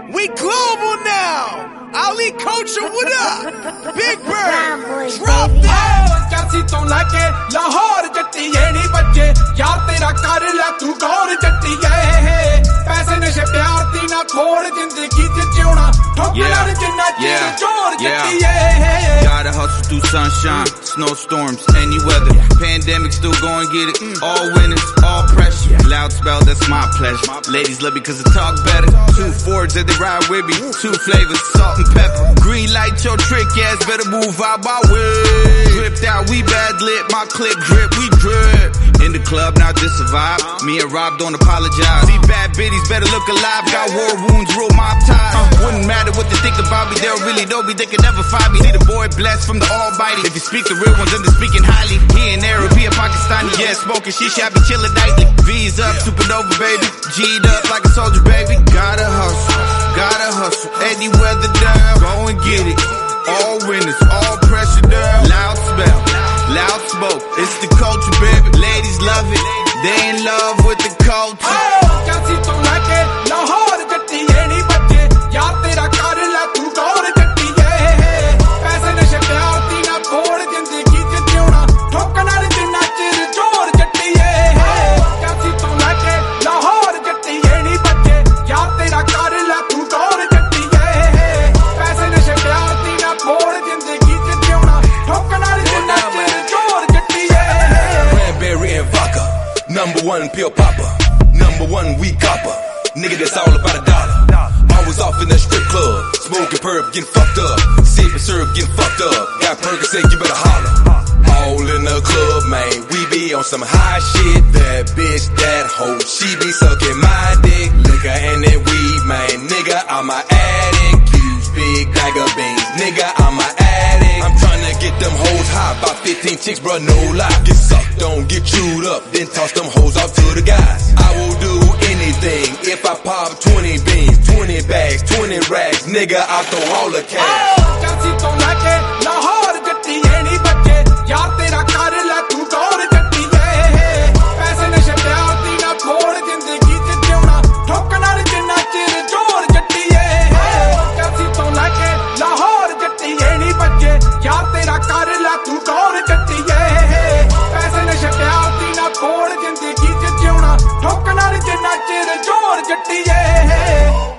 We global now. Ali Culture, what up? Big Bird, drop that. Chelsea ਤੋਂ ਲੈ ਕੇ ਲਾਹੌਰ ਜੱਟੀਏ ਨੀ ਬੱਚੇ ਯਾਰ ਤੇਰਾ ਕਰ ਲੈ ਤੂੰ ਗੌਰ ਜੱਟੀਏ ਪੈਸੇ ਨਸ਼ੇ ਪਿਆਰ ਦੀ ਨਾ ਖੋੜ ਜ਼ਿੰਦਗੀ ਚ ਜਿਉਣਾ ਠੋਕਰਾਂ ਜਿੰਨਾ ਚਿਰ ਜ਼ੋਰ ਜੱਟੀਏ Gotta hustle through sunshine, snowstorms, any weather. Pandemic still going get it. All winners, all pressure. Loud spell, that's my pleasure. Ladies love me cause I talk better. 2 Fords that they ride with me. 2 flavors, salt and pepper. Green light, your trick ass better move out my way. Dripped out, we bad lit. My clip drip, we drip. In the club, now just a vibe. Me and Rob don't apologize. See bad biddies better look alive. Got war wounds, real mob ties. Wouldn't matter what they think about me. They don't really know me, they can never find me. See the boy blessed from the Almighty. If you speak the real ones, then they're speaking highly. He in Arab, he a Pakistani. Yeah, smoking shisha, I be chillin' nightly. V's up, supernova, baby. G'd up like a soldier, baby. Gotta hustle. Any weather down, go and get it. All winners, all pressure down. Loud spell, loud smoke. It's the culture, baby. Ladies love it. They in love with the culture. Chelsea ਤੋਂ ਲੈ ਕੇ ਲਾਹੌਰ ਜੱਟੀਏ ਨੀ ਬੱਚੇ ਯਾਰ ਤੇਰਾ ਕਰ ਲੈ ਤੂੰ ਗੌਰ ਜੱਟੀਏ ਪੈਸੇ ਨਸ਼ੇ ਪਿਆਰ ਦੀ ਨਾ ਖੋੜ ਜ਼ਿੰਦਗੀ ਚ ਜਿਉਣਾ ਠੋਕਰਾਂ ਜਿੰਨਾ ਚਿਰ ਜ਼ੋਰ ਜੱਟੀਏ Chelsea ਤੋਂ ਲੈ ਕੇ ਲਾਹੌਰ ਜੱਟੀਏ ਨੀ ਬੱਚੇ ਯਾਰ ਤੇਰਾ ਕਰ ਲੈ ਤੂੰ ਗੌਰ ਜੱਟੀਏ ਪੈਸੇ ਨਸ਼ੇ ਪਿਆਰ ਦੀ ਨਾ ਖੋੜ ਜ਼ਿੰਦਗੀ ਚ ਜਿਉਣਾ ਠੋਕਰਾਂ ਜਿੰਨਾ ਚਿਰ ਜ਼ੋਰ ਜੱਟੀਏ Cranberry and vodka, number 1 pill popper, number 1 weed copper, nigga that's all about a dollar. Always off in that strip club, smoking perp, getting fucked up, sipping syrup, getting fucked up. Got Percocet, you better holler. All in the club, man, we be on some high shit. That bitch, that hoe, she be sucking my dick. Liquor and that weed, man, nigga, I'm a addict. Huge big bag of beans, nigga, I'm a addict. I'm tryna get them hoes high, about 15 chicks, bruh, no lie. Get sucked on, get chewed up, then toss them hoes off to the guys. I will do anything if I pop 20 beans, 20 bags, 20 rags, nigga, I throw all the cash. Chelsea ਤੋਂ ਲੈ ਕੇ ਲਾਹੌਰ ਜੱਟੀਏ ਨੀ ਬੱਚੇ ਯਾਰ ਤੇਰਾ ਕਰ ਲੈ ਤੂੰ ਗੌਰ ਜੱਟੀਏ ਪੈਸੇ ਨਸ਼ੇ ਪਿਆਰ ਦੀ ਨਾ ਖੋੜ ਜ਼ਿੰਦਗੀ ਚ ਜਿਉਣਾ ਠੋਕਰਾਂ ਜਿੰਨਾ ਚਿਰ ਜ਼ੋਰ ਜੱਟੀਏ Chelsea ਤੋਂ ਲੈ ਕੇ ਲਾਹੌਰ ਜੱਟੀਏ ਨੀ ਬੱਚੇ ਯਾਰ ਤੇਰਾ ਕਰ ਲੈ ਤੂੰ ਗੌਰ ਜੱਟੀਏ ਪੈਸੇ ਨਸ਼ੇ ਪਿਆਰ ਦੀ ਨਾ ਖੋੜ ਜ਼ਿੰਦਗੀ ਚ ਜਿਉਣਾ ਠੋਕਰਾਂ ਜਿੰਨਾ ਚਿਰ ਜ਼ੋਰ ਜੱਟੀਏ